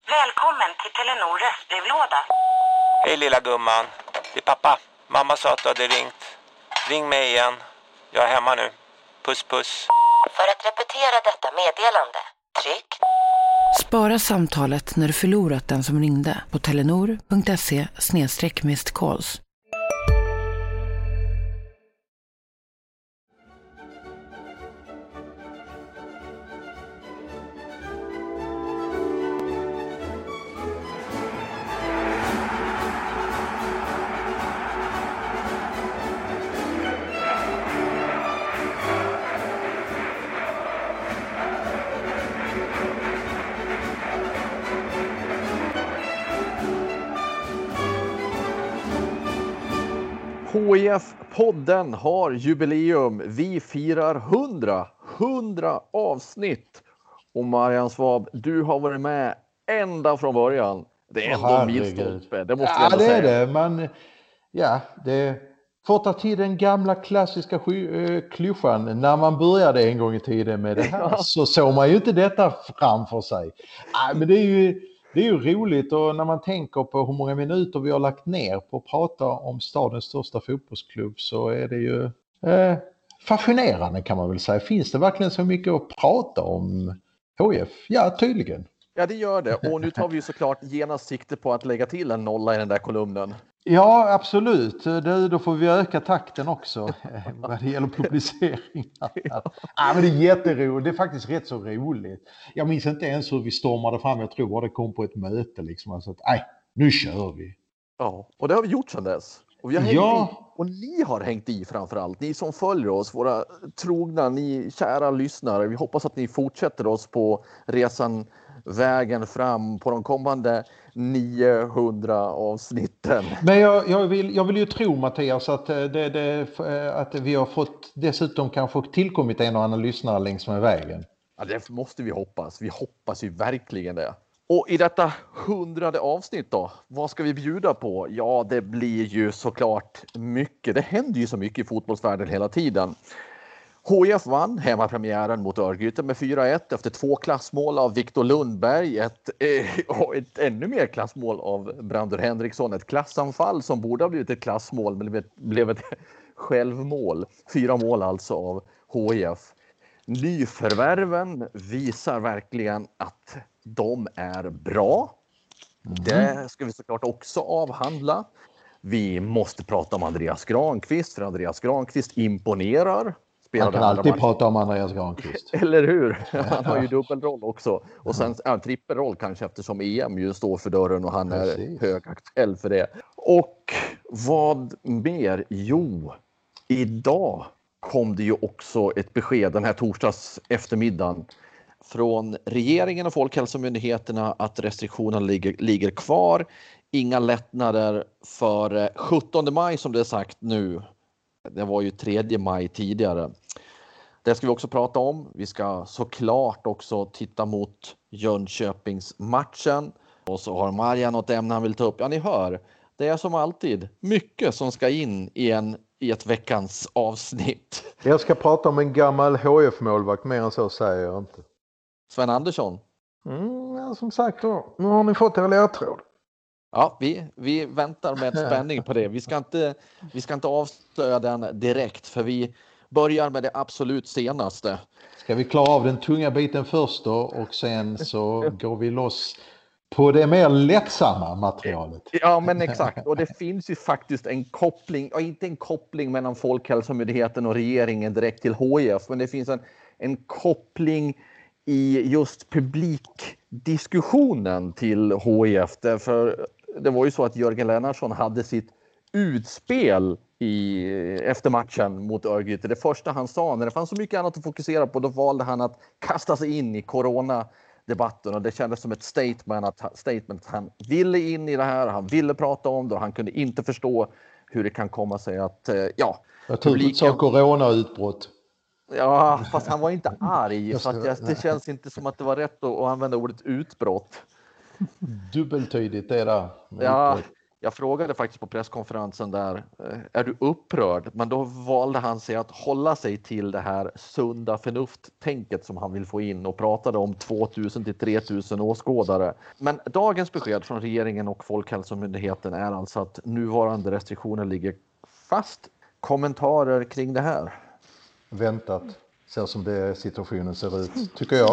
Välkommen till Telenor röstbrevlåda. Hej lilla gumman, det är pappa. Mamma sa att du hade ringt. Ring mig igen. Jag är hemma nu. Puss puss. För att repetera detta meddelande, tryck. Spara samtalet när du förlorat den som ringde på telenor.se/missed-calls. HIF-podden har jubileum. Vi firar 100 avsnitt. Och Marian Svab, du har varit med ända från början. Det är ändå milstolpe, det måste vi ändå säga. Ja, det är det. Men ja, det får ta till den gamla klassiska klyschan. När man började en gång i tiden med det här så såg man ju inte detta framför sig. Men det är ju roligt, och när man tänker på hur många minuter vi har lagt ner på att prata om stadens största fotbollsklubb, så är det ju fascinerande, kan man väl säga. Finns det verkligen så mycket att prata om HIF? Ja, tydligen. Ja, det gör det. Och nu tar vi ju såklart genast sikte på att lägga till en nolla i den där kolumnen. Ja, absolut. Då får vi öka takten också vad det gäller publiceringar. Men det är jätteroligt. Det är faktiskt rätt så roligt. Jag minns inte ens hur vi stormade fram. Jag tror det kom på ett möte liksom. Alltså att, nu kör vi. Ja, och det har vi gjort sedan dess. Och vi har hängt i. Och ni har hängt i framförallt. Ni som följer oss, våra trogna, ni kära lyssnare. Vi hoppas att ni fortsätter oss på resan, vägen fram på de kommande 900 avsnitten. Men jag vill ju tro, Mattias, att att vi har fått dessutom kanske tillkommit en och annan lyssnare längs med vägen. Ja, det måste vi hoppas. Vi hoppas ju verkligen det. Och i detta 100:e avsnitt då, vad ska vi bjuda på? Ja, det blir ju såklart mycket. Det händer ju så mycket i fotbollsvärlden hela tiden. HIF vann hemmapremiären mot Örgryte med 4-1 efter 2 klassmål av Viktor Lundberg. Ett ännu mer klassmål av Brandur Henriksson. Ett klassanfall som borde ha blivit ett klassmål, men det blev ett självmål. 4 mål alltså av HIF. Nyförvärven visar verkligen att de är bra. Det ska vi såklart också avhandla. Vi måste prata om Andreas Granqvist, för Andreas Granqvist imponerar. Man kan alltid prata om Andreas Granqvist. Eller hur? Han har ju dubbelroll också. Och sen trippelroll kanske, eftersom EM ju står för dörren och han är högaktuell för det. Och vad mer? Jo, idag kom det ju också ett besked den här torsdags eftermiddagen från regeringen och Folkhälsomyndigheterna att restriktionerna ligger kvar. Inga lättnader för 17 maj som det är sagt nu. Det var ju 3 maj tidigare. Det ska vi också prata om. Vi ska såklart också titta mot Jönköpingsmatchen. Och så har Marian något ämne han vill ta upp. Ja, ni hör. Det är som alltid mycket som ska in i ett veckans avsnitt. Jag ska prata om en gammal HIF-målvakt, mer än så säger jag inte. Sven Andersson. Ja, som sagt, nu har ni fått er ledtråd. Ja, vi väntar med spänning på det. Vi ska inte avslöja den direkt, för vi börjar med det absolut senaste. Ska vi klara av den tunga biten först då, och sen så går vi loss på det mer lättsamma materialet. Ja, men exakt. Och det finns ju faktiskt en koppling, och inte en koppling mellan Folkhälsomyndigheten och regeringen direkt till HIF, men det finns en koppling i just publikdiskussionen till HIF. För det var ju så att Jörgen Lennartsson hade sitt utspel efter matchen mmot Örgryte. Det första han sa, när det fanns så mycket annat att fokusera på, då valde han att kasta sig in i coronadebatten, och det kändes som ett statement att han ville in i det här, han ville prata om det, och han kunde inte förstå hur det kan komma sig att publiken sa coronautbrott. Ja, fast han var inte arg, så att det känns inte som att det var rätt att använda ordet utbrott. Dubbeltydigt det där. Ja, Jag frågade faktiskt på presskonferensen där, är du upprörd? Men då valde han sig att hålla sig till det här sunda förnuft-tänket som han vill få in och pratade om 2000 till 3000 åskådare. Men dagens besked från regeringen och Folkhälsomyndigheten är alltså att nuvarande restriktioner ligger fast. Kommentarer kring det här? Väntat, så som det situationen ser ut, tycker jag.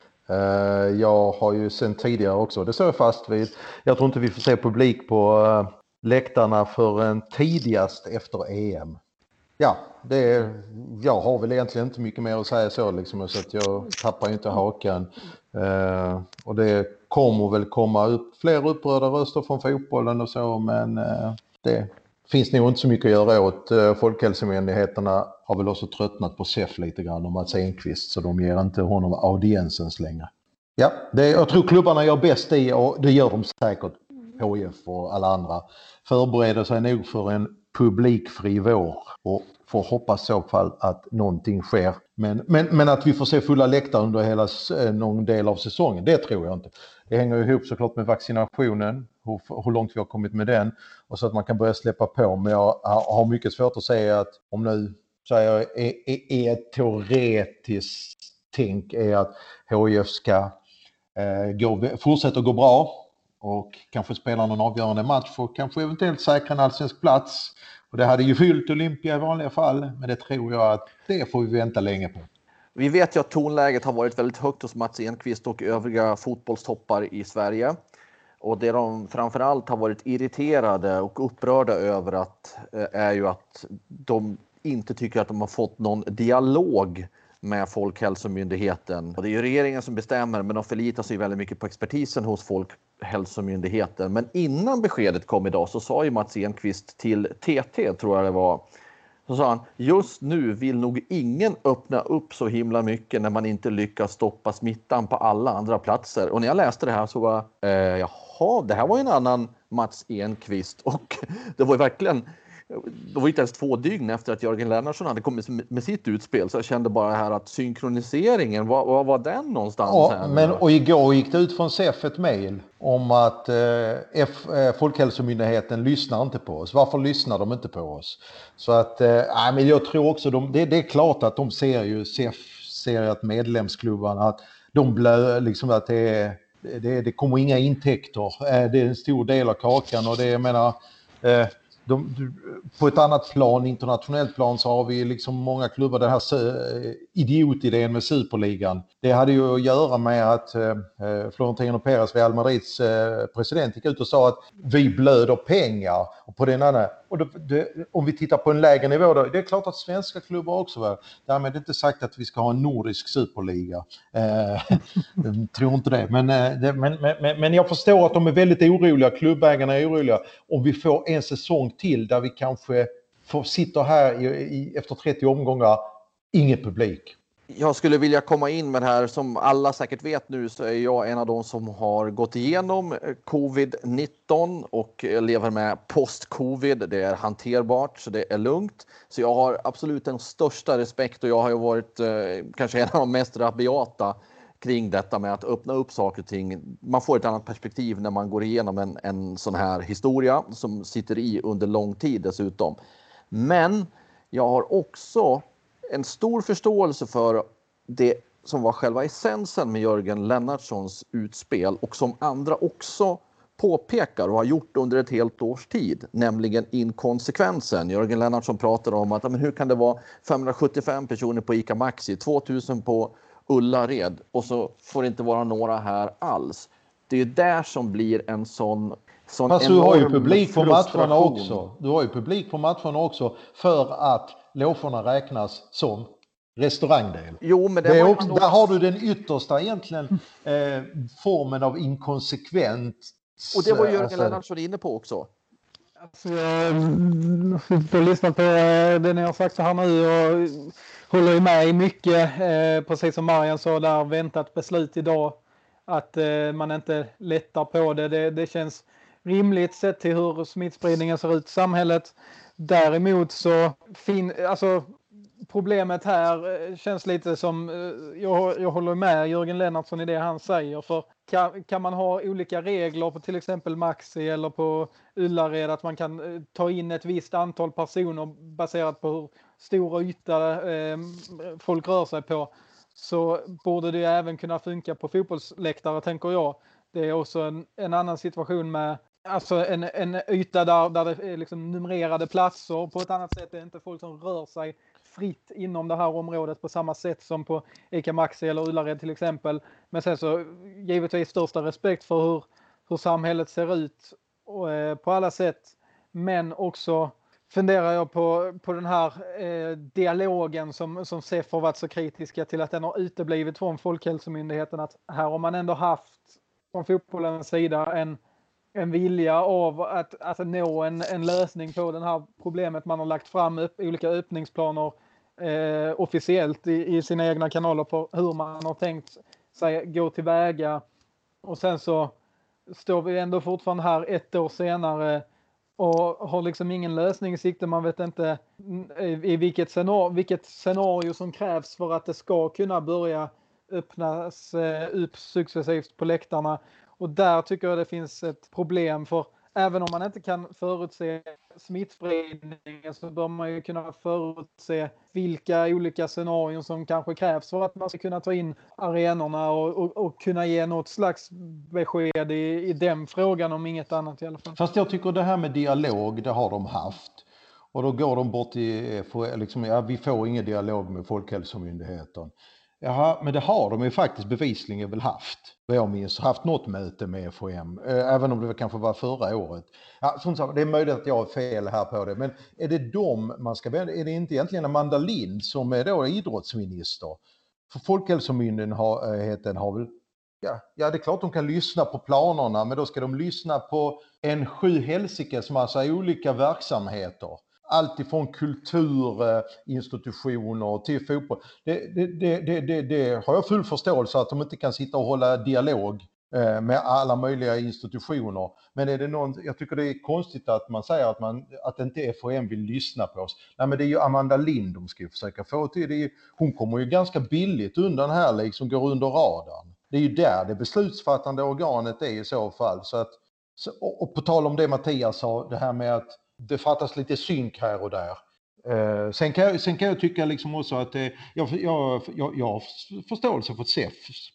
Jag har ju sen tidigare också, det står jag fast vid. Jag tror inte vi får se publik på läktarna förrän tidigast efter EM. Ja, jag har väl egentligen inte mycket mer att säga så liksom, så att jag tappar inte hakan. Och det kommer väl komma upp fler upprörda röster från fotbollen och så, men det finns nog inte så mycket att göra åt. Folkhälsomyndigheterna har väl också tröttnat på SEF lite grann om Mats Enqvist, så de ger inte honom audiensens längre. Ja, jag tror klubbarna gör bäst i, och det gör de säkert, HIF och alla andra, förbereder sig nog för en publikfri vår och får hoppas i så fall att någonting sker. Men att vi får se fulla läktare under hela någon del av säsongen, det tror jag inte. Det hänger ihop såklart med vaccinationen, hur långt vi har kommit med den, och så att man kan börja släppa på. Men jag har mycket svårt att säga att om nu säger är ett teoretiskt tänk är att HIF ska fortsätta gå bra och kanske spela någon avgörande match och kanske eventuellt säkra en allsvensk plats. Och det hade ju fyllt Olympia i vanliga fall, men det tror jag att det får vi vänta länge på. Vi vet ju att tonläget har varit väldigt högt hos Mats Enqvist och övriga fotbollstoppar i Sverige. Och det de framförallt har varit irriterade och upprörda över är ju att de inte tycker att de har fått någon dialog med Folkhälsomyndigheten. Och det är ju regeringen som bestämmer, men de förlitar sig väldigt mycket på expertisen hos Folkhälsomyndigheten. Men innan beskedet kom idag så sa ju Mats Enqvist till TT, tror jag det var, så sa han, just nu vill nog ingen öppna upp så himla mycket när man inte lyckas stoppa smittan på alla andra platser. Och när jag läste det här så var jaha, det här var en annan Mats Enqvist. Och det var ju verkligen, det var inte ens 2 dygn efter att Jörgen Lennartsson hade kommit med sitt utspel, så jag kände bara här att synkroniseringen, var var den någonstans? Ja, och igår gick det ut från SEF ett mejl om att Folkhälsomyndigheten lyssnar inte på oss. Varför lyssnar de inte på oss? Så att, men jag tror också, det är klart att de ser ju, SEF ser att medlemsklubbarna, att de liksom att det kommer inga intäkter. Det är en stor del av kakan, och det, jag menar, på ett annat plan, internationellt plan, så har vi liksom många klubbar, den här idiotidén med Superligan. Det hade ju att göra med att Florentino Perez, Real Madrids president, gick ut och sa att vi blöder pengar. Och på den andra, och om vi tittar på en lägre nivå då, det är klart att svenska klubbar också var. Därmed är det inte sagt att vi ska ha en nordisk superliga. Tror inte det. Men jag förstår att de är väldigt oroliga, klubbägarna är oroliga, om vi får en säsong till där vi kanske sitter här efter 30 omgångar, ingen publik. Jag skulle vilja komma in med det här, som alla säkert vet nu, så är jag en av de som har gått igenom covid-19 och lever med post-covid. Det är hanterbart, så det är lugnt. Så jag har absolut den största respekt, och jag har ju varit kanske en av de mest rabiata kring detta med att öppna upp saker och ting. Man får ett annat perspektiv när man går igenom en sån här historia som sitter i under lång tid dessutom. Men jag har också en stor förståelse för det som var själva essensen med Jörgen Lennartssons utspel, och som andra också påpekar och har gjort under ett helt års tid, nämligen inkonsekvensen. Jörgen Lennartsson pratar om att, men hur kan det vara 575 personer på ICA Maxi, 2000 på Ullared, och så får det inte vara några här alls. Det är ju där som blir en sån fast du har ju publik på matcherna också. Du har ju publik på matcherna också, för att logerna räknas som restaurangdel. Jo, men där har du den yttersta egentligen formen av inkonsekvent. Och det var Jörgen Lennartsson inne på också. Alltså, jag har lyssnat på det ni har sagt så här nu och håller med i mycket. Precis som Marian sa, där väntat beslut idag att man inte lättar på det. Det känns rimligt sett till hur smittspridningen ser ut i samhället. Däremot så problemet här känns lite som, jag håller med Jörgen Lennartsson i det han säger, för kan man ha olika regler på till exempel Maxi eller på Ullared, att man kan ta in ett visst antal personer baserat på hur stor yta folk rör sig på, så borde det även kunna funka på fotbollsläktare, tänker jag. Det är också en annan situation med alltså en yta där det är liksom numrerade platser. På ett annat sätt är det inte folk som rör sig fritt inom det här området på samma sätt som på ICA Maxi eller Ullared till exempel. Men sen så givetvis största respekt för hur samhället ser ut på alla sätt. Men också funderar jag på den här dialogen som SEF har varit så kritiska till, att den har uteblivit från Folkhälsomyndigheten. Att här har man ändå haft från fotbollens sida en vilja av att nå en lösning på det här problemet. Man har lagt fram olika öppningsplaner officiellt i sina egna kanaler på hur man har tänkt sig gå tillväga. Och sen så står vi ändå fortfarande här 1 år senare och har liksom ingen lösning i sikte. Man vet inte i vilket scenario som krävs för att det ska kunna börja öppnas upp successivt på läktarna. Och där tycker jag det finns ett problem, för även om man inte kan förutse smittspridningen så bör man ju kunna förutse vilka olika scenarier som kanske krävs för att man ska kunna ta in arenorna och kunna ge något slags besked i den frågan, om inget annat i alla fall. Fast jag tycker det här med dialog, det har de haft. Och då går de bort i, liksom, vi får ingen dialog med Folkhälsomyndigheten. Jaha, men det har de ju faktiskt bevisligen väl haft. Vad jag minns, haft något möte med FHM, även om det kanske var förra året. Ja, som sagt, det är möjligt att jag har fel här på det, men är det dem man ska välja? Är det inte egentligen Amanda Lind som är då idrottsminister? För Folkhälsomyndigheten har väl, ja det är klart de kan lyssna på planerna, men då ska de lyssna på en 7 helsikes massa olika verksamheter. Allt ifrån kulturinstitutioner till fotboll. Det har jag full förståelse att de inte kan sitta och hålla dialog med alla möjliga institutioner. Men är det jag tycker det är konstigt att man säger att inte FHM vill lyssna på oss. Nej, men det är ju Amanda Lind de ska försöka få till. Hon kommer ju ganska billigt undan här, liksom går under radarn. Det är ju där det beslutsfattande organet är i så fall. Och på tal om det Mattias sa, det här med att det fattas lite synk här och där. Sen kan jag tycka liksom också att jag har förståelse för SEF.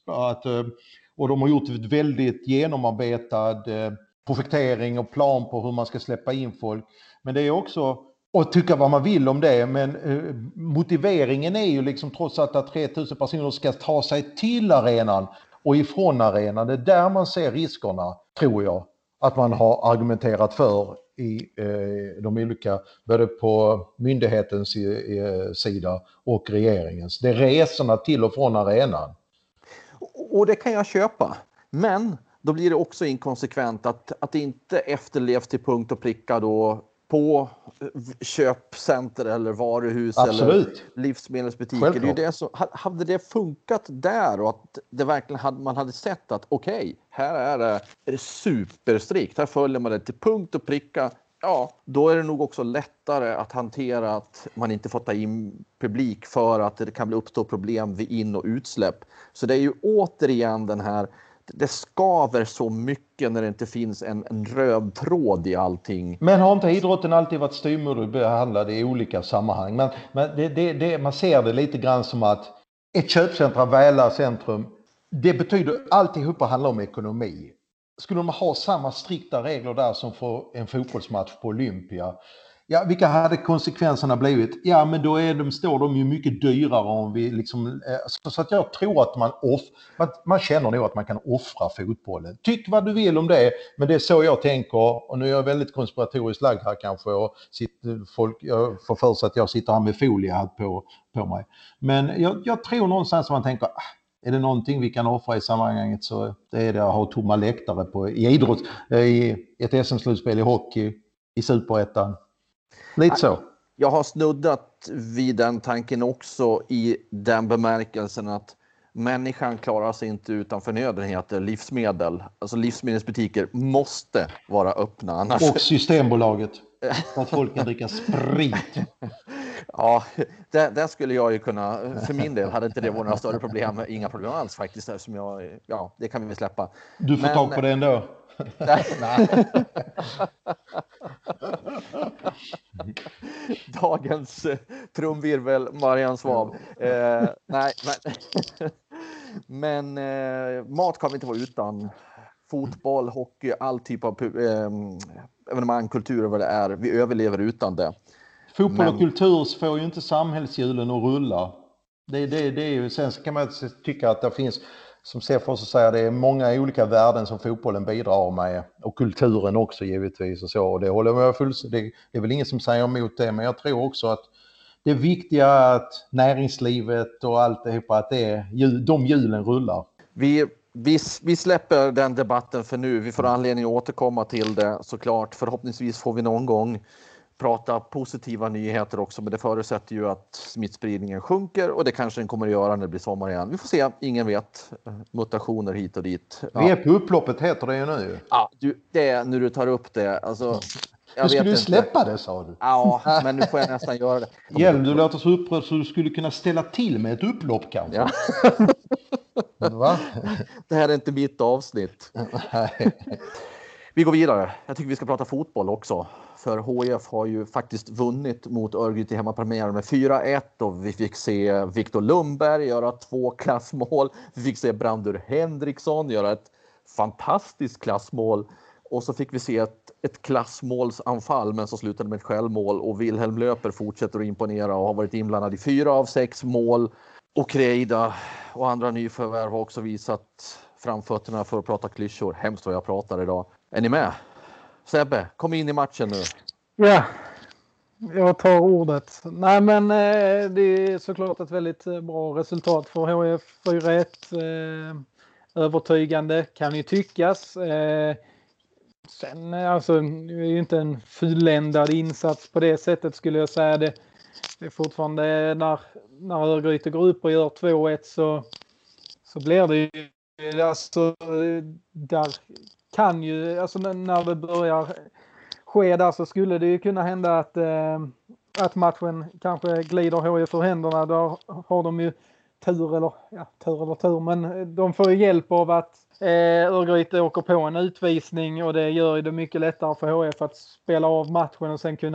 Och de har gjort ett väldigt genomarbetad projektering och plan på hur man ska släppa in folk. Men det är också att tycka vad man vill om det. Men motiveringen är ju liksom trots att 3000 personer ska ta sig till arenan och ifrån arenan. Det är där man ser riskerna, tror jag, att man har argumenterat för i de olika, både på myndighetens sida och regeringens. Det är resorna till och från arenan. Och det kan jag köpa. Men då blir det också inkonsekvent att det inte efterlevs till punkt och pricka då på köpcenter eller varuhus. Absolut. Eller livsmedelsbutiker. Självklart. Det är ju det som, hade det funkat där och att det verkligen man hade sett att okej, här är det superstrikt. Här följer man det till punkt och pricka. Ja, då är det nog också lättare att hantera att man inte får ta in publik för att det kan uppstå problem vid in- och utsläpp. Så det är ju återigen den här, det skaver så mycket när det inte finns en röd tråd i allting. Men har inte idrotten alltid varit styvmoderligt behandlad i olika sammanhang? Men man ser det lite grann som att ett köpcentra, Väla centrum, det betyder alltihopa handlar om ekonomi. Skulle de ha samma strikta regler där som för en fotbollsmatch på Olympia? Ja, vilka hade konsekvenserna blivit? Ja, men då står de ju mycket dyrare om vi liksom, så att jag tror att man känner nog att man kan offra fotbollen. Tyck vad du vill om det, men det är så jag tänker, och nu är jag väldigt konspiratoriskt lagd här kanske och jag får för sig att jag sitter här med foliehatt på mig. Men jag tror någonstans att man tänker, är det någonting vi kan offra i sammanhanget så det är det att ha tomma läktare i idrott, i ett SM-slutspel i hockey, i Superettan. Lite så. Jag har snuddat vid den tanken också i den bemärkelsen att människan klarar sig inte utan förnödenheter, livsmedel. Alltså livsmedelsbutiker måste vara öppna. Annars... Och Systembolaget. För att folk kan dricka sprit. Ja, det skulle jag ju kunna, för min del hade inte det varit några större problem, inga problem alls faktiskt, som det kan vi väl släppa. Du får tag på det ändå. Nej. Dagens trumvirvel, Marianne Svab. Nej, men mat kan vi inte vara utan. Fotboll, hockey, all typ av evenemang, kultur och vad det är. Vi överlever utan det. Fotboll och kultur får ju inte samhällshjulen att rulla. Det är ju, sen kan man tycka att det finns, som Sefos säger, det är många olika värden som fotbollen bidrar med. Och kulturen också givetvis och så. Och det håller jag fullständigt. Det är väl ingen som säger emot det, men jag tror också att det är viktiga att näringslivet och allt det här, att de hjulen rullar. Vi släpper den debatten för nu. Vi får anledning att återkomma till det såklart. Förhoppningsvis får vi någon gång prata positiva nyheter också, men det förutsätter ju att smittspridningen sjunker och det kanske den kommer att göra när det blir sommar igen. Vi får se, ingen vet. Mutationer hit och dit. Ja. Vi är på upploppet heter det ju nu. Ja, när du tar upp det. Alltså, du skulle ju släppa det, sa du. Ja, men nu får jag nästan göra det. Hjelm, du låter så upprörd så du skulle kunna ställa till med ett upplopp kanske. Ja. Va? Det här är inte mitt avsnitt. Vi går vidare. Jag tycker vi ska prata fotboll också. För HIF har ju faktiskt vunnit mot Örgryte i hemmapremiären med 4-1 och vi fick se Victor Lundberg göra 2 klassmål. Vi fick se Brandur Henriksson göra ett fantastiskt klassmål. Och så fick vi se ett klassmålsanfall men så slutade med ett självmål. Och Wilhelm Löper fortsätter att imponera och har varit inblandad i 4 av 6 mål. Och Kreida och andra nyförvärv har också visat framfötterna för att prata klyschor. Hemskt vad jag pratar idag. Är ni med? Sebbe, kom in i matchen nu. Ja, jag tar ordet. Nej, men det är såklart ett väldigt bra resultat för HIF. 4-1. Övertygande kan ju tyckas. Sen alltså, det är ju inte en fulländad insats på det sättet skulle jag säga. Det är fortfarande när Örgryte går upp och gör 2-1 så blir det ju, alltså där kan ju, alltså när det börjar ske där så skulle det ju kunna hända att matchen kanske glider HIF ur händerna. Där har de ju tur, men de får ju hjälp av att Örgryte åker på en utvisning och det gör det mycket lättare för HIF att spela av matchen och sen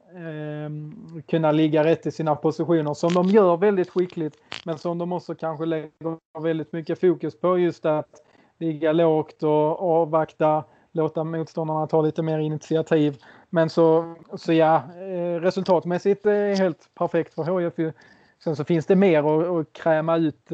kunna ligga rätt i sina positioner som de gör väldigt skickligt, men som de också kanske lägger väldigt mycket fokus på, just att ligga lågt och avvakta, låta motståndarna ta lite mer initiativ. Men så ja, resultatmässigt är helt perfekt för HIF. Sen så finns det mer att kräma ut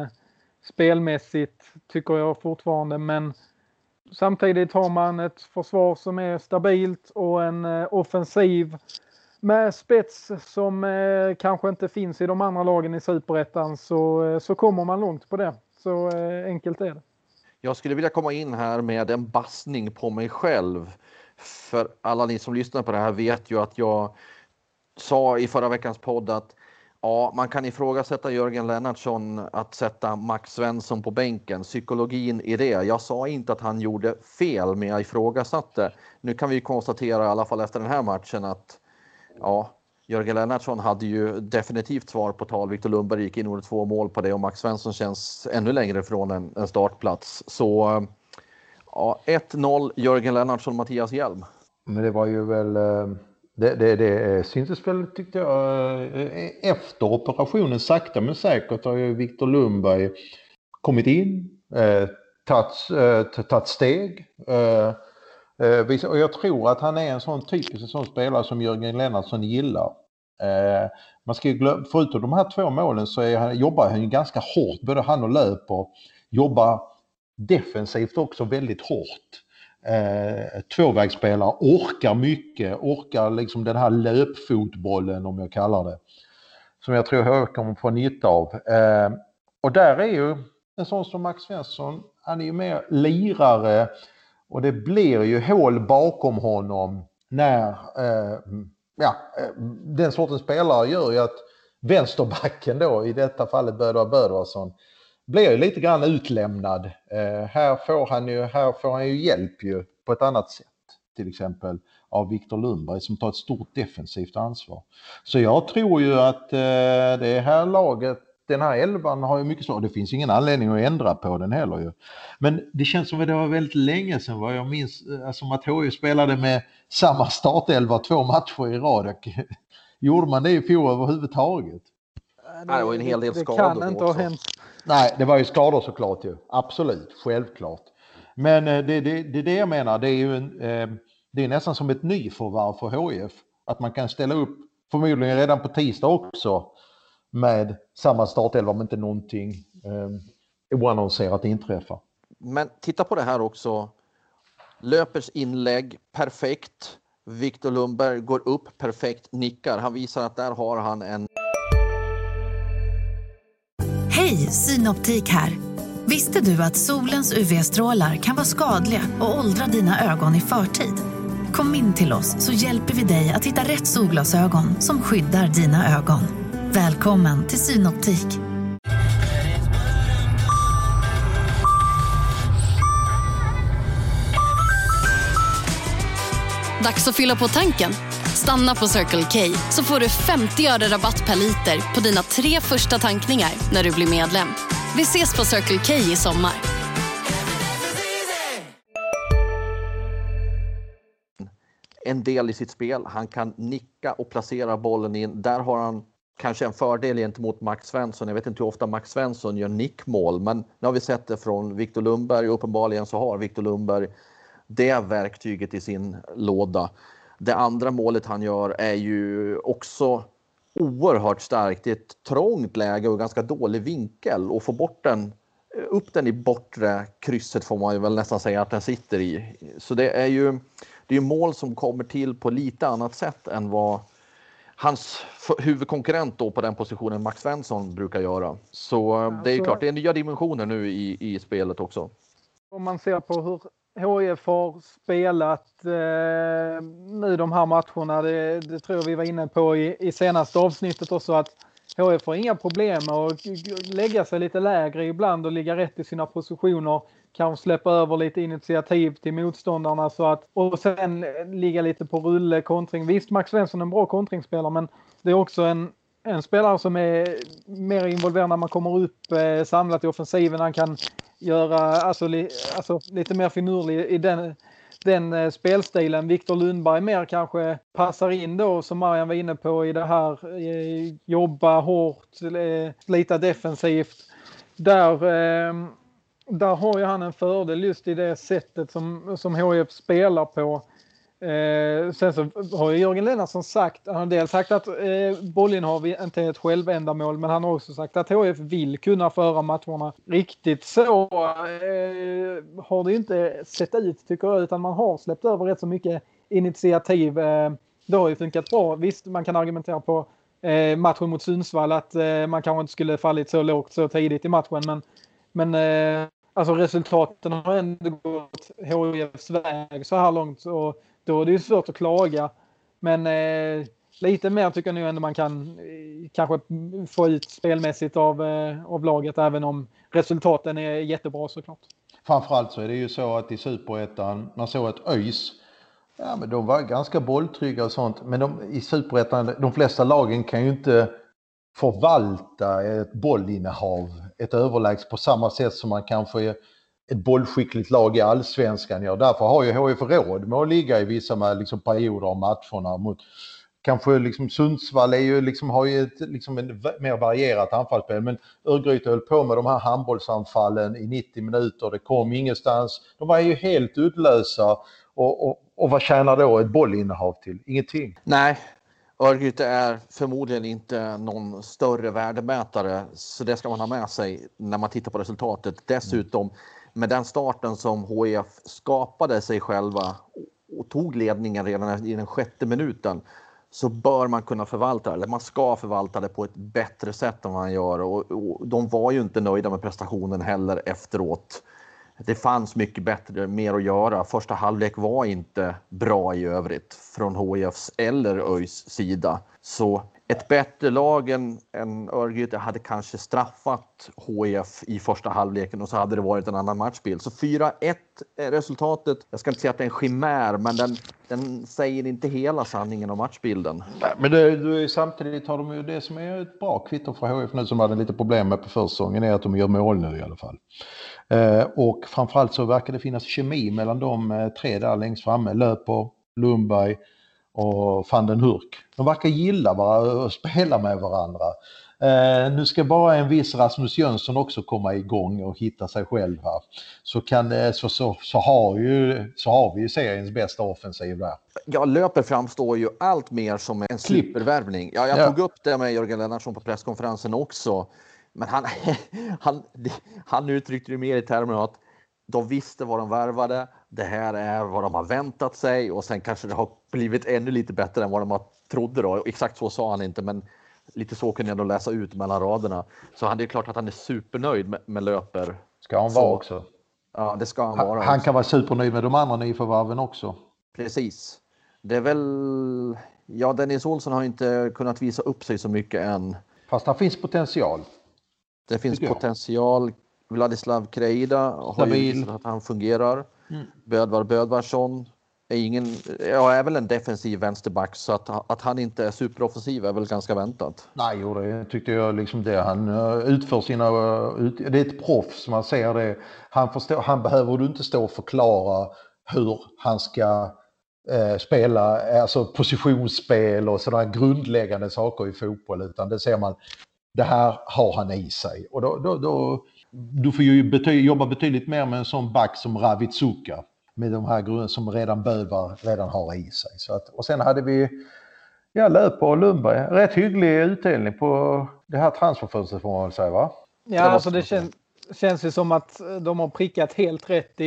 spelmässigt tycker jag fortfarande, men samtidigt har man ett försvar som är stabilt och en offensiv med spets som kanske inte finns i de andra lagen i Superettan, så kommer man långt på det. Så enkelt är det. Jag skulle vilja komma in här med en bassning på mig själv. För alla ni som lyssnar på det här vet ju att jag sa i förra veckans podd att ja, man kan ifrågasätta Jörgen Lennartsson att sätta Max Svensson på bänken. Psykologin i det. Jag sa inte att han gjorde fel, men jag ifrågasatte. Nu kan vi konstatera i alla fall efter den här matchen att ja, Jörgen Lennartsson hade ju definitivt svar på tal. Victor Lundberg gick in och gjorde 2 mål på det och Max Svensson känns ännu längre från en startplats. Så ja, 1-0 Jörgen Lennartsson, Mattias Hjelm. Men det var ju väl... Det syntes väl, tyckte jag, efter operationen sakta men säkert har ju Victor Lundberg kommit in, tagit steg. Och jag tror att han är en sån typisk sån spelare som Jörgen Lennartsson gillar. Man ska ju glömma, förutom de här 2 målen så jobbar han ju ganska hårt, både han och Löper jobbar defensivt också väldigt hårt. Tvåvägsspelare orkar mycket, orkar liksom den här löpfotbollen om jag kallar det, som jag tror jag kommer få nytta av. Och där är ju en sån som Max Svensson, han är ju mer lirare och det blir ju hål bakom honom när den sortens spelare gör ju att vänsterbacken då, i detta fallet Bödvarsson, blir ju lite grann utlämnad. Här får han ju hjälp ju på ett annat sätt, till exempel av Viktor Lundberg som tar ett stort defensivt ansvar. Så jag tror ju att det här laget, den här 11 har ju mycket svårt. Det finns ingen anledning att ändra på den heller ju. Men det känns som att det var väldigt länge sedan vad jag minns, alltså att HIF spelade med samma startelva 2 matcher i rad. Gjorde man det i fjol överhuvudtaget? Det var en hel del skador kan inte ha också. hänt. Nej, det var ju skador såklart ju. Absolut, självklart. Men det är det jag menar. Det är ju det är nästan som ett nyförvärv för HIF. Att man kan ställa upp förmodligen redan på tisdag också med samma startelva om inte någonting oannonserat inträffar. Men titta på det här också. Löpers inlägg, perfekt. Viktor Lundberg går upp, perfekt, nickar. Han visar att där har han en... Hej, Synoptik här. Visste du att solens UV-strålar kan vara skadliga och åldra dina ögon i förtid? Kom in till oss så hjälper vi dig att hitta rätt solglasögon som skyddar dina ögon. Välkommen till Synoptik. Dags att fylla på tanken. Stanna på Circle K så får du 50 öre rabatt per liter på dina 3 första tankningar när du blir medlem. Vi ses på Circle K i sommar. En del i sitt spel. Han kan nicka och placera bollen in. Där har han kanske en fördel gentemot Max Svensson. Jag vet inte hur ofta Max Svensson gör nickmål. Men nu har vi sett det från Viktor Lundberg. Uppenbarligen så har Viktor Lundberg det verktyget i sin låda. Det andra målet han gör är ju också oerhört starkt. Det är ett trångt läge och ganska dålig vinkel. Och få bort den, upp den i bortre krysset får man ju väl nästan säga att den sitter i. Så det är ju mål som kommer till på lite annat sätt än vad hans huvudkonkurrent då på den positionen Max Svensson brukar göra. Så det är ju klart, det är nya dimensioner nu i spelet också. Om man ser på hur HIF har spelat nu de här matcherna, det tror jag vi var inne på i senaste avsnittet också, att HIF har inga problem med att lägga sig lite lägre ibland och ligga rätt i sina positioner, kanske släppa över lite initiativ till motståndarna så att, och sen ligga lite på rulle, kontring. Visst, Max Svensson är en bra kontringsspelare, men det är också en spelare som är mer involverad när man kommer upp samlat i offensiven. Han kan göra alltså lite mer finurlig i den spelstilen. Viktor Lundberg mer kanske passar in då, som Marian var inne på, i det här jobba hårt, slita defensivt. Där har ju han en fördel just i det sättet som HIF spelar på. Sen så har ju Jörgen Lennartsson sagt, han har dels sagt att bollinnehav inte är ett självändamål, men han har också sagt att HIF vill kunna föra matcherna. Riktigt så har det inte sett ut, tycker jag, utan man har släppt över rätt så mycket initiativ. Det har ju funkat bra. Visst, man kan argumentera på matchen mot Sundsvall att man kanske inte skulle fallit så lågt så tidigt i matchen, men alltså resultaten har ändå gått HIFs väg så här långt, och då är det ju svårt att klaga. Men lite mer tycker jag nu ändå man kan kanske få ut spelmässigt av laget, även om resultaten är jättebra såklart. Framförallt så är det ju så att i Superettan, man såg att ÖIS, ja men de var ganska bolltrygga och sånt, men i Superettan, de flesta lagen kan ju inte förvalta ett bollinnehav, ett överlägs på samma sätt som man kanske är ett bollskickligt lag i allsvenskan gör. Därför har ju HIF råd med att ligga i vissa liksom perioder av matcherna mot kanske liksom Sundsvall är ju liksom, har ju ett liksom en mer varierat anfallsspel, men Örgryte höll på med de här handbollsanfallen i 90 minuter, det kom ingenstans. De var ju helt uddlösa och vad tjänar då ett bollinnehav till? Ingenting. Nej. Örgryte är förmodligen inte någon större värdemätare, så det ska man ha med sig när man tittar på resultatet. Dessutom med den starten som HIF skapade sig själva och tog ledningen redan i den 6:e minuten, så bör man kunna förvalta det, eller man ska förvalta det på ett bättre sätt än man gör, och de var ju inte nöjda med prestationen heller efteråt. Det fanns mycket bättre, mer att göra. Första halvlek var inte bra i övrigt från HIFs eller ÖIS sida. Så ett bättre lag än Örgryte hade kanske straffat HIF i första halvleken och så hade det varit en annan matchbild. Så 4-1 är resultatet. Jag ska inte säga att det är en chimär, men den säger inte hela sanningen om matchbilden. Nej, men samtidigt har de ju det som är ett bra kvitto för HIF nu, som hade lite problem med på försäsongen, är att de gör mål nu i alla fall. Och framförallt så verkar det finnas kemi mellan de tre där längst framme. Löper, Lundberg och van den Hurk. De verkar gilla att spela med varandra. Nu ska bara en viss Rasmus Jönsson också komma igång och hitta sig själv här. Så har vi ju seriens bästa offensiv där. Ja, Löper framstår ju allt mer som en supervärvning. Ja, jag tog upp det med Jörgen Lennartsson på presskonferensen också. Men han uttryckte ju mer i termer av att de visste vad de värvade. Det här är vad de har väntat sig. Och sen kanske det har blivit ännu lite bättre än vad de trodde då. Exakt så sa han inte, men lite så kunde jag då läsa ut mellan raderna. Så det är klart att han är supernöjd med Löper. Ska han vara också? Ja, det ska han vara. Han kan vara supernöjd med de andra nyförvärven också. Precis. Det är väl... Ja, Dennis Olsson har inte kunnat visa upp sig så mycket än. Fast det finns potential. Det finns potential. Vladislav Kreida har ju visat att han fungerar. Bödvarsson är väl en defensiv vänsterback, så att han inte är superoffensiv är väl ganska väntat. Nej, det tyckte jag liksom det. Han utför det är ett proffs, man ser det. Han behöver du inte stå och förklara hur han ska spela, alltså positionsspel och sådana grundläggande saker i fotboll, utan det ser man, det här har han i sig. Och då du får ju jobba betydligt mer med en sån back som Ravitsuka, med de här grunderna som Bödvar redan har i sig. Och sen hade vi Löper och Lundberg. Rätt hygglig utdelning på det här transferfönstret, får man väl säga, va? Ja, alltså det känns ju som att de har prickat helt rätt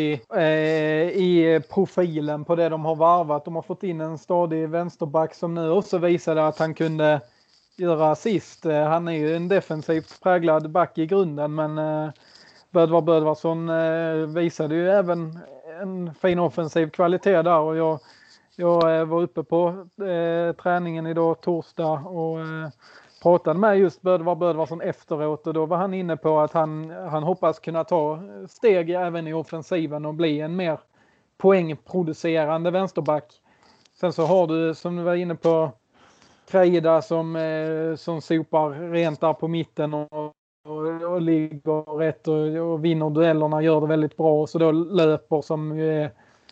i profilen på det de har varvat. De har fått in en stadig vänsterback som nu också visade att han kunde göra assist. Han är ju en defensivt präglad back i grunden, men Bödvarsson visade ju även en fin offensiv kvalitet där, och jag var uppe på träningen idag torsdag och pratade med just Bödvarsson efteråt, och då var han inne på att han hoppas kunna ta steg även i offensiven och bli en mer poängproducerande vänsterback. Sen så har du, som du var inne på, Kreida som sopar rent där på mitten och ligger rätt och vinner duellerna, gör det väldigt bra. Och så då Löper som är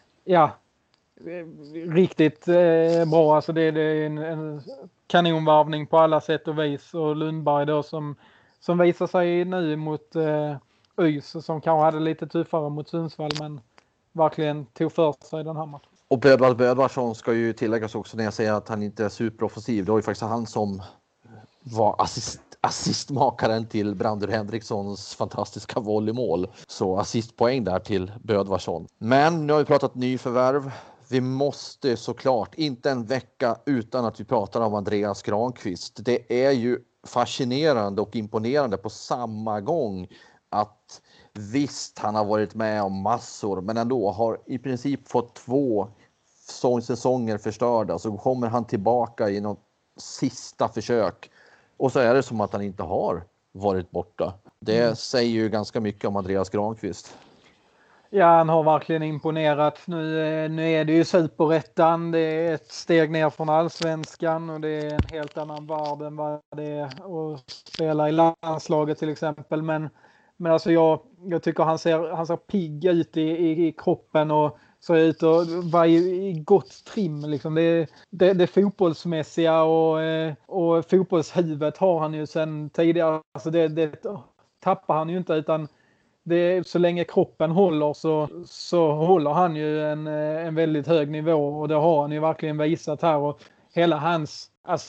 riktigt bra. Alltså det är en kanonvarvning på alla sätt och vis. Och Lundberg då som visar sig nu mot ÖIS, som kanske hade lite tuffare mot Sundsvall, men verkligen tog för sig den här matchen. Och Bödvarsson ska ju tilläggas också när jag säger att han inte är superoffensiv. Det var ju faktiskt han som var assistmakaren till Brandur Henrikssons fantastiska volleymål. Så assistpoäng där till Bödvarsson. Men nu har vi pratat nyförvärv. Vi måste såklart inte en vecka utan att vi pratar om Andreas Granqvist. Det är ju fascinerande och imponerande på samma gång att visst, han har varit med om massor, men ändå har i princip fått 2 säsonger förstörda. Så kommer han tillbaka i något sista försök. Och så är det som att han inte har varit borta. Det säger ju ganska mycket om Andreas Granqvist. Ja, han har verkligen imponerat. Nu är det ju superettan. Det är ett steg ner från allsvenskan och det är en helt annan värld än vad det är att spela i landslaget till exempel. Men alltså jag tycker han ser pigg ut i kroppen och så ut och var i gott trim liksom. Det fotbollsmässiga och fotbollshuvudet har han ju sedan tidigare. Alltså det tappar han ju inte, utan så länge kroppen håller så håller han ju en väldigt hög nivå, och det har han ju verkligen visat här. Och hela hans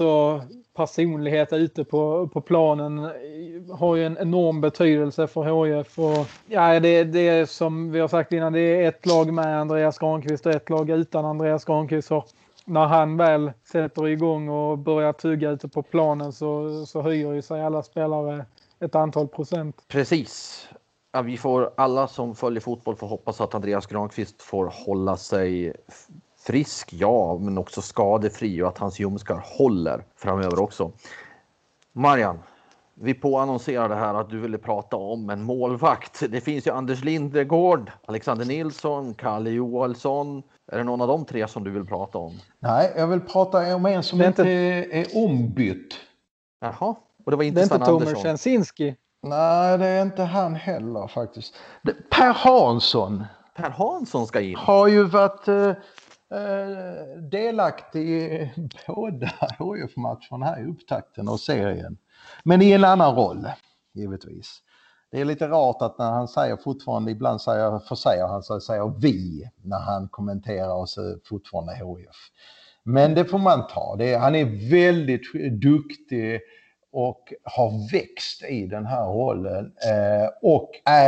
personlighet ute på planen har ju en enorm betydelse för HIF. Och ja, det är som vi har sagt innan, det är ett lag med Andreas Granqvist och ett lag utan Andreas Granqvist. Så när han väl sätter igång och börjar tugga ute på planen så höjer ju sig alla spelare ett antal procent. Precis. Ja, vi får alla som följer fotboll får hoppas att Andreas Granqvist får hålla sig frisk, ja, men också skadefri och att hans ljumskar håller framöver också. Marian, vi påannonserade här att du ville prata om en målvakt. Det finns ju Anders Lindegård, Alexander Nilsson, Kalle Johansson. Är det någon av de tre som du vill prata om? Nej, jag vill prata om en som inte är ombytt. Jaha, och det var inte det är Sven inte Tomer Andersson. Czensinski. Nej, det är inte han heller faktiskt. Per Hansson. Per Hansson ska in. Har ju varit delaktig i båda HIF-matcherna här i upptakten av serien. Men i en annan roll, givetvis. Det är lite rart att när han säger fortfarande, ibland försäger han sig, säger vi när han kommenterar oss fortfarande HIF. Men det får man ta. Han är väldigt duktig och har växt i den här rollen. Och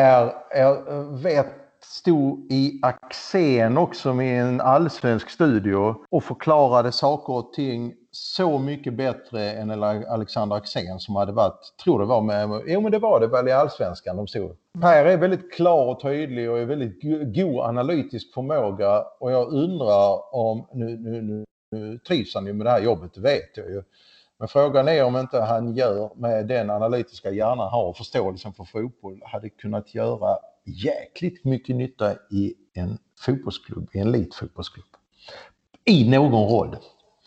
stod i Axén också med en allsvensk studio och förklarade saker och ting så mycket bättre än Alexander Axén som hade varit, tror det var men det var det väl i allsvenskan de stod. Per är väldigt klar och tydlig och är väldigt god analytisk förmåga och jag undrar om, nu trivs han ju med det här jobbet, det vet jag ju. Men frågan är om inte han gör med den analytiska hjärnan har och förståelsen för fotboll hade kunnat göra jäkligt mycket nytta i en fotbollsklubb, i en elitfotbollsklubb. I någon roll.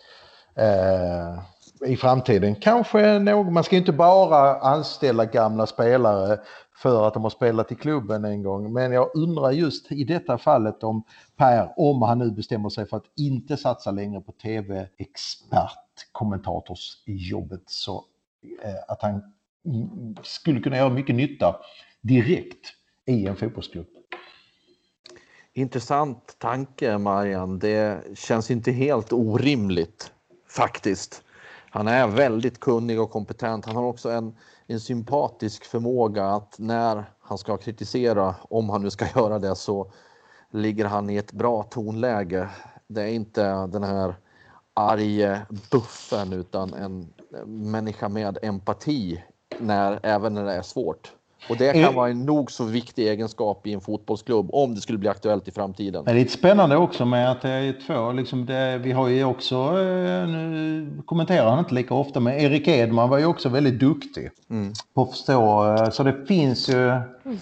I framtiden. Kanske man ska inte bara anställa gamla spelare för att de har spelat i klubben en gång. Men jag undrar just i detta fallet om Per, om han nu bestämmer sig för att inte satsa längre på tv-expert-kommentatorsjobbet så att han skulle kunna göra mycket nytta direkt i en fotbollsklubb. Intressant tanke, Marian. Det känns inte helt orimligt faktiskt. Han är väldigt kunnig och kompetent. Han har också en sympatisk förmåga att när han ska kritisera, om han nu ska göra det, så ligger han i ett bra tonläge. Det är inte den här arge buffen utan en människa med empati även när det är svårt. Och det kan vara en nog så viktig egenskap i en fotbollsklubb om det skulle bli aktuellt i framtiden. Det är lite spännande också med att det är två. Vi har ju också, nu kommenterar han inte lika ofta, men Erik Edman var ju också väldigt duktig på att förstå. Så det finns ju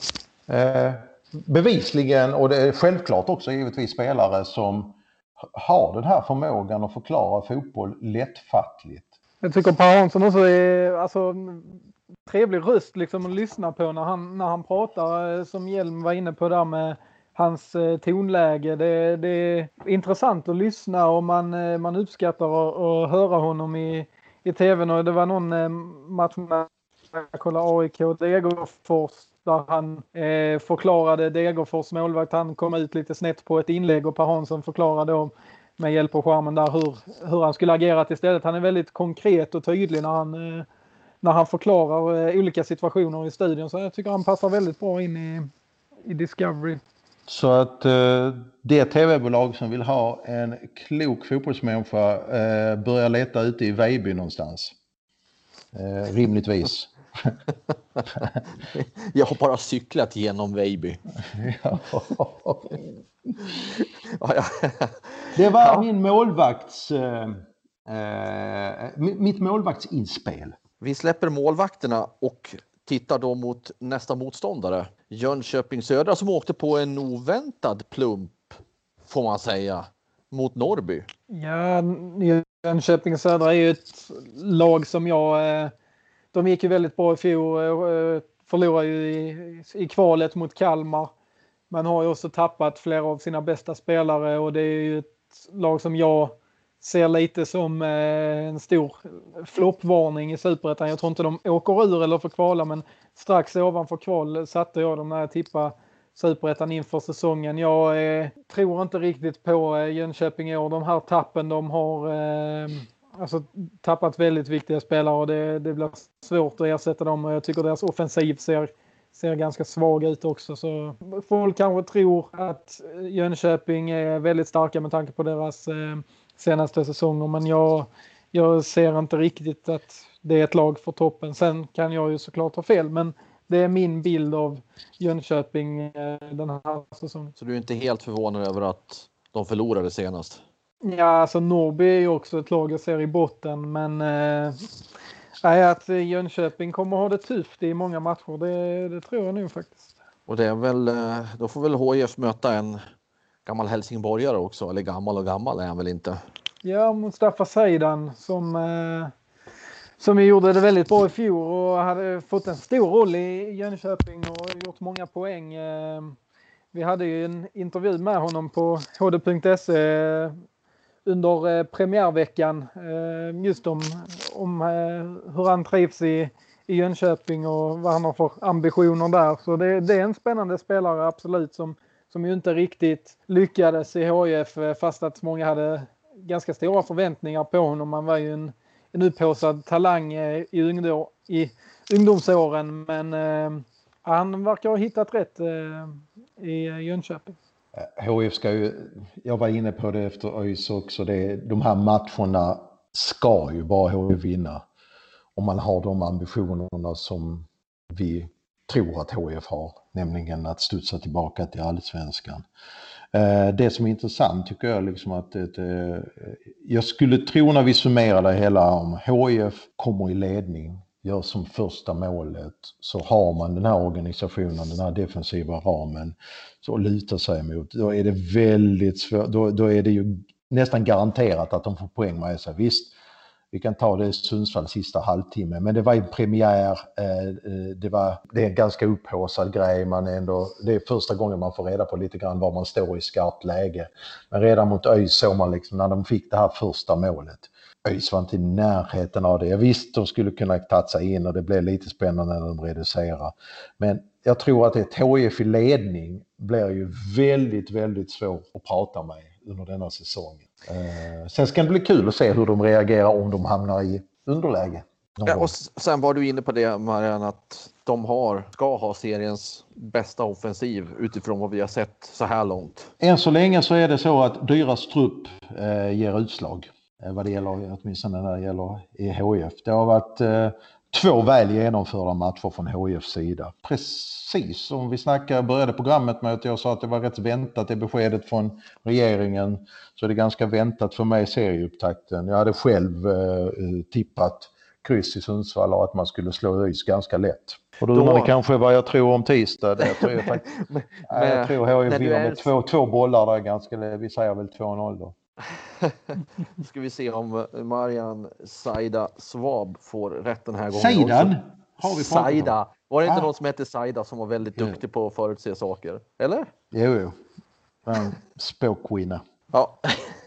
bevisligen, och det är självklart också givetvis spelare som har den här förmågan att förklara fotboll lättfattligt. Jag tycker Per Hansson också är trevlig röst liksom att lyssna på när han pratar, som Hjelm var inne på där med hans tonläge. Det är intressant att lyssna och man uppskattar att höra honom i tvn. Och det var någon match när jag kollade AIK Degerfors där han förklarade Degerfors målvakt. Han kom ut lite snett på ett inlägg och Per Hansson förklarade då med hjälp av skärmen där hur han skulle agerat istället. Han är väldigt konkret och tydlig när han förklarar olika situationer i studion. Så jag tycker han passar väldigt bra in i Discovery. Så att det tv-bolag som vill ha en klok fotbollsmänniska börjar leta ute i Vejby någonstans. Rimligtvis. Jag har bara cyklat genom Vejby. Det var mitt målvaktsinspel. Vi släpper målvakterna och tittar då mot nästa motståndare. Jönköping Södra som åkte på en oväntad plump, får man säga, mot Norrby. Ja, Jönköping Södra är ju ett lag som de gick ju väldigt bra i fjol. Förlorade ju i kvalet mot Kalmar. Man har ju också tappat flera av sina bästa spelare och det är ju ett lag som jag ser lite som en stor floppvarning i Superettan. Jag tror inte de åker ur eller får kvala, men strax ovanför kval satte jag dem när jag tippade Superettan inför säsongen. Jag tror inte riktigt på Jönköping i år. De här tappen, de har tappat väldigt viktiga spelare och det blir svårt att ersätta dem. Och jag tycker deras offensiv ser ganska svag ut också. Så folk kanske tror att Jönköping är väldigt starka med tanke på deras senaste säsonger. Men jag ser inte riktigt att det är ett lag för toppen. Sen kan jag ju såklart ha fel. Men det är min bild av Jönköping den här säsongen. Så du är inte helt förvånad över att de förlorade senast? Ja, alltså Norrby är ju också ett lag jag ser i botten, men att Jönköping kommer ha det tufft i många matcher, det tror jag nu faktiskt. Och det är väl, då får väl HIF möta en gammal helsingborgare också, eller gammal är han väl inte? Ja, Mustafa Seidan som gjorde det väldigt bra i fjol och hade fått en stor roll i Jönköping och gjort många poäng. Vi hade ju en intervju med honom på hd.se under premiärveckan just om hur han trivs i Jönköping och vad han har för ambitioner där. Så det är en spännande spelare absolut som ju inte riktigt lyckades i HIF fast att många hade ganska stora förväntningar på honom. Han var ju en upphaussad talang i ungdomsåren, men han verkar ha hittat rätt i Jönköping. HIF ska ju, jag var inne på det efter ÖIS också, de här matcherna ska ju bara HIF vinna. Om man har de ambitionerna som vi tror att HIF har, nämligen att studsa tillbaka till allsvenskan. Det som är intressant tycker jag liksom att jag skulle tro när vi summerar det hela, om HIF kommer i ledning, gör som första målet, så har man den här organisationen, den här defensiva ramen så lutar sig emot. Då är det väldigt svårt, då är det ju nästan garanterat att de får poäng med sig. Visst, vi kan ta det i Sundsvall sista halvtimme, men det var en premiär, det är en ganska upphaussad grej, det är första gången man får reda på lite grann var man står i skarpt läge. Men redan mot ÖIS såg man liksom när de fick det här första målet. ÖIS var inte i närheten av det. Jag visste de skulle kunna ta sig in och det blev lite spännande när de reducerade. Men jag tror att ett HIF i ledning blir ju väldigt, väldigt svårt att prata med under denna säsongen. Sen ska det bli kul att se hur de reagerar om de hamnar i underläge. Ja, och sen var du inne på det, Marian, att de ska ha seriens bästa offensiv utifrån vad vi har sett så här långt. Än så länge så är det så att dyras trupp ger utslag. Vad det gäller, åtminstone när det gäller i HIF. Det har varit 2 väl genomförda matcher från HIFs sida. Precis som vi började programmet med att jag sa att det var rätt väntat det beskedet från regeringen, så är det ganska väntat för mig i serieupptakten. Jag hade själv tippat kryss i Sundsvall och att man skulle slå ÖIS ganska lätt. Och då undrar ni kanske vad jag tror om tisdag. Jag tror HIF vinner med 2 bollar där ganska, vi säger väl 2-0 då. Ska vi se om Marian Saida Svab får rätt den här gången. Saidan? Har vi Saida. Var det inte någon som hette Saida som var väldigt duktig på att förutse saker? Eller? Jo. Spåkvinna. Ja.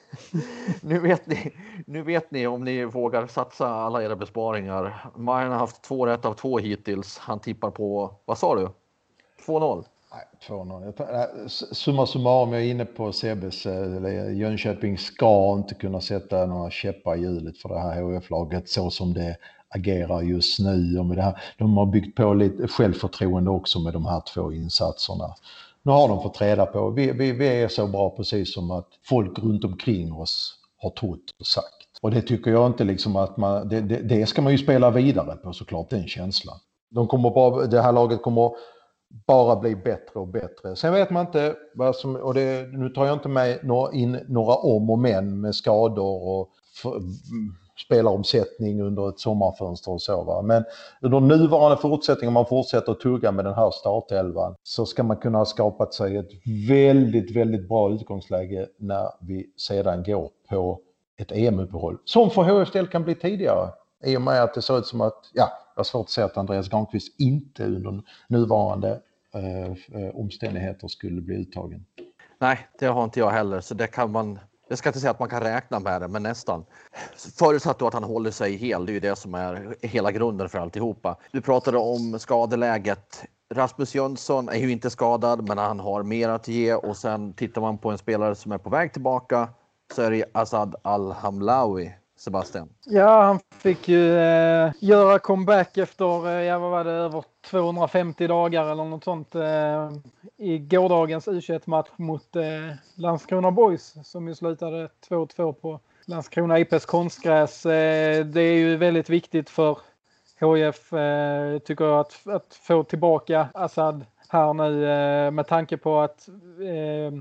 Nu vet ni om ni vågar satsa alla era besparingar. Marian har haft 2 rätt av 2 hittills. Han tippar på, vad sa du? 2-0? Nej, 2-0. Summa summarum, jag är inne på Sebbes. Jönköping ska inte kunna sätta några käppar i hjulet för det här HF-laget så som det agerar just nu. Och med det här, de har byggt på lite självförtroende också med de här 2 insatserna. Nu har de fått reda på, vi är så bra precis som att folk runt omkring oss har trott och sagt. Och det tycker jag inte liksom att det ska man ju spela vidare på såklart, den känslan. Det här laget kommer bara bli bättre och bättre. Sen vet man inte vad som, och nu tar jag inte med in några om och men med skador och spelaromsättning under ett sommarfönster och så, va. Men under nuvarande förutsättningar, om man fortsätter att tugga med den här startelvan, så ska man kunna ha skapat sig ett väldigt, väldigt bra utgångsläge när vi sedan går på ett EM-uppehåll. Som för HF del kan bli tidigare. I och med att det ser ut som att, jag har svårt att säga att Andreas Granqvist inte under nuvarande omständigheter skulle bli uttagen. Nej, det har inte jag heller. Så det kan man, jag ska inte säga att man kan räkna med det, men nästan. Förutsatt då att han håller sig hel, det är ju det som är hela grunden för alltihopa. Du pratade om skadeläget. Rasmus Jönsson är ju inte skadad, men han har mer att ge. Och sen tittar man på en spelare som är på väg tillbaka, så är det Asad Al-Hamlaoui. Sebastian. Ja, han fick ju göra comeback efter, vad var det, över 250 dagar eller något sånt i gårdagens U21-match mot Landskrona Boys som ju slutade 2-2 på Landskrona IPs konstgräs. Det är ju väldigt viktigt för HIF, tycker jag, att få tillbaka Asad här nu med tanke på att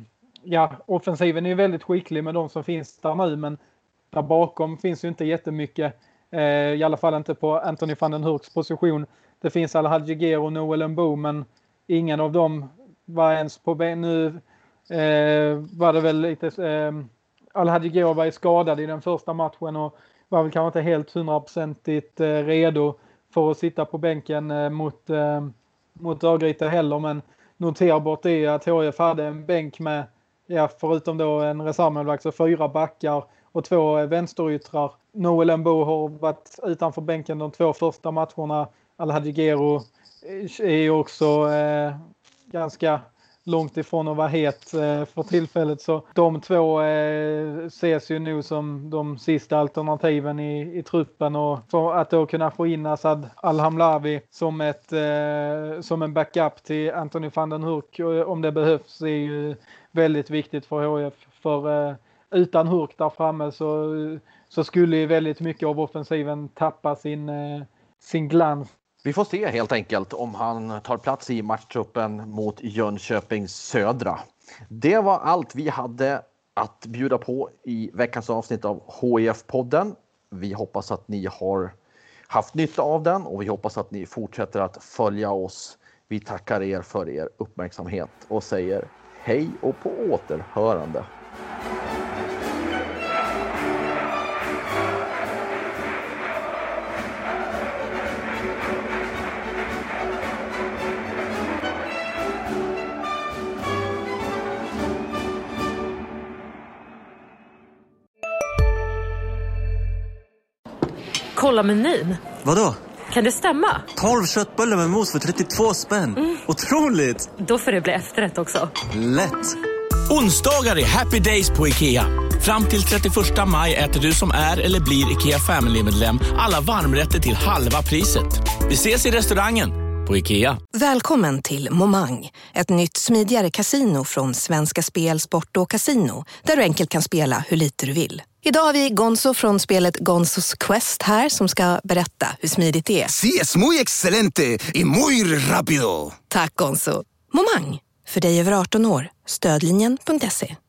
offensiven är ju väldigt skicklig med de som finns där nu, men där bakom finns ju inte jättemycket. I alla fall inte på Anthony van den Hurks position. Det finns Al-Hadji Gero och Noel Mbo, men ingen av dem var ens på nu var det väl lite Al-Hadji Gero var skadad i den första matchen och var väl kanske inte helt 100% redo för att sitta på bänken mot Örgryte heller, men noterbart är att HIF hade en bänk med, förutom då en reservmålvakt, så 4 backar och 2 vänsteryttrar. Noel Mbo har varit utanför bänken de 2 första matcherna. Al-Hadji Gero är också ganska långt ifrån att vara het för tillfället. Så de 2 ses ju nu som de sista alternativen i truppen. Och för att då kunna få in Asad Al-Hamlawi som en backup till Anthony van den Hurk om det behövs är ju väldigt viktigt för HIF. För utan Hurk där framme så skulle ju väldigt mycket av offensiven tappa sin glans. Vi får se helt enkelt om han tar plats i matchtruppen mot Jönköpings Södra. Det var allt vi hade att bjuda på i veckans avsnitt av HIF-podden. Vi hoppas att ni har haft nytta av den och vi hoppas att ni fortsätter att följa oss. Vi tackar er för er uppmärksamhet och säger hej och på återhörande. Kolla menyn. Vadå? Kan det stämma? 12 köttbullar med mos för 32 spänn. Otroligt! Då får det bli efterrätt också. Lätt! Onsdagar är happy days på IKEA. Fram till 31 maj äter du som är eller blir IKEA Family-medlem alla varmrätter till halva priset. Vi ses i restaurangen på IKEA. Välkommen till Momang, ett nytt smidigare kasino från Svenska Spel, Sport och Casino, där du enkelt kan spela hur lite du vill. Idag har vi Gonzo från spelet Gonzos Quest här som ska berätta hur smidigt det är. Sí, es muy excelente y muy rápido. Tack Gonzo. Momang, för dig över 18 år. Stödlinjen.se.